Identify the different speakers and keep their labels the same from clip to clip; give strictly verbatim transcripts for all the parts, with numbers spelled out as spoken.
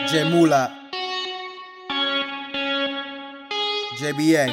Speaker 1: J Mula, J B A.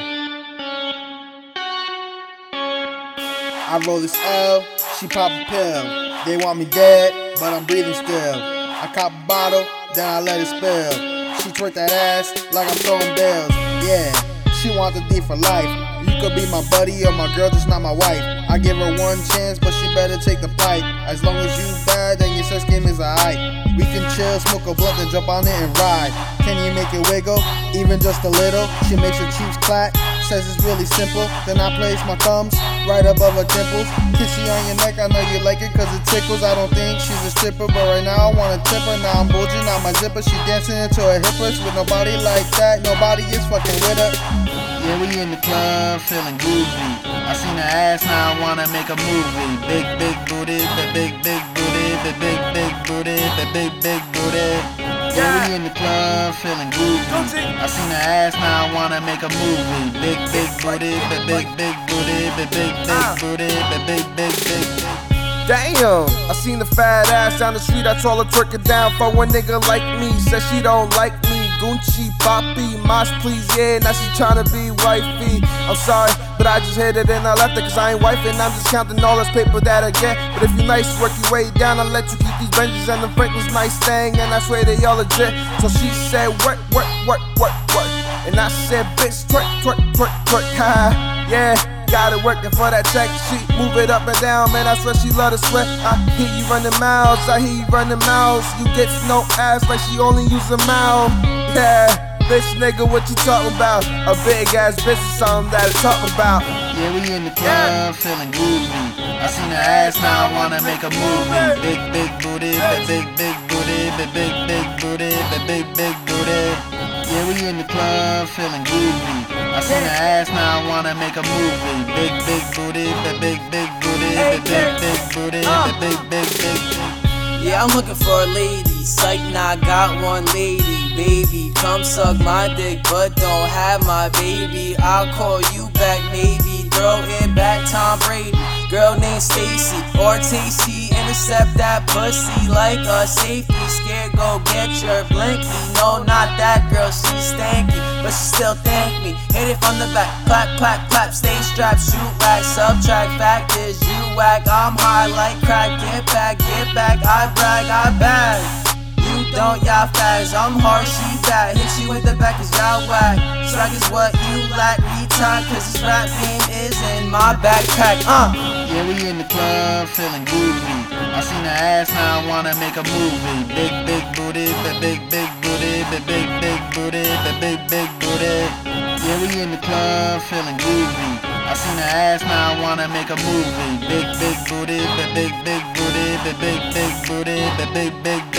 Speaker 1: I roll this L, she pop a pill. They want me dead, but I'm breathing still. I cop a bottle, then I let it spill. She twerk that ass like I'm throwing bills. Yeah, she want the D for life. You could be my buddy or my girl, just not my wife. I give her one chance, but she better take the pipe. As long as you bad, then your sex game is alright. We can chill, smoke a blunt, then jump on it and ride. Can you make it wiggle, even just a little? She makes her cheeks clack, says it's really simple. Then I place my thumbs right above her temples. Kiss you on your neck, I know you like it cause it tickles. I don't think she's a stripper, but right now I wanna tip her. Now I'm bulging out my zipper, she dancing into her hippers. With nobody like that, nobody is fucking with her.
Speaker 2: Yeah, we in the club, feeling groovy. I seen her ass, now I wanna make a movie. Big, big booty, the big, big booty, the big, big booty, the big, big booty. Yeah, we in the club, feeling groovy. I seen her ass, now I wanna make a movie. Big, big booty, the big, big booty, the big, big booty, the big, big, big, big.
Speaker 3: Damn, I seen the fat ass down the street, I told her twerk it down for a nigga like me. Said she don't like me, Gucci, Poppy, Mosh please, yeah, now she tryna be wifey. I'm sorry, but I just hit it and I left it cause I ain't wifing. I'm just counting all this paper that I get. But if you nice, work your way down, I'll let you keep these Benjis and the Franklin's nice thing. And I swear they all legit. So she said work, work, work, work, work. And I said bitch, twerk, twerk, twerk, twerk, ha, yeah. Got it working for that check sheet, move it up and down, man, I swear she love to sweat. I hear you running mouths, I hear you running mouths. You get no ass like she only use a mouth. Yeah, bitch nigga, what you talking about? A big ass bitch is something that I talk about.
Speaker 2: Yeah, we in the club, feeling groovy. I seen her ass, now I wanna make a movie. Big, big booty, the big, big booty, the big, big booty, the big, big booty. Yeah, we in the club, feeling groovy. I seen her ass, now I wanna make a movie. Big, big booty, the big, big booty, the big, big booty, the big, big, big, big.
Speaker 4: Yeah, I'm looking for a lady. Psych, now I got one lady. Baby, come suck my dick, but don't have my baby. I'll call you back, maybe. Throw it back, Tom Brady. Girl named Stacy or Tasty. Intercept that pussy like a safety. Scared, go get your blinky. No, not that girl, she's stanky, but she still thank me. Hit it from the back, clap, clap, clap. Stay strapped, shoot whack. Subtract, fact is you whack. I'm high like crack. Get back, get back. I brag, I bag. You don't, y'all fags. I'm hard, she bad. Hit you with the back cause y'all whack. Swag is what you lack. Retard cause this rap game is in my backpack. Uh.
Speaker 2: Yeah, we in the club, feeling groovy. I seen her ass, now I wanna make a movie. Big, big booty, the big, big booty, the big, big booty, the big, big booty. Yeah, we in the club, feeling groovy. I seen her ass, now I wanna make a movie. Big, big booty, the big, big booty, the big, big booty, the big, big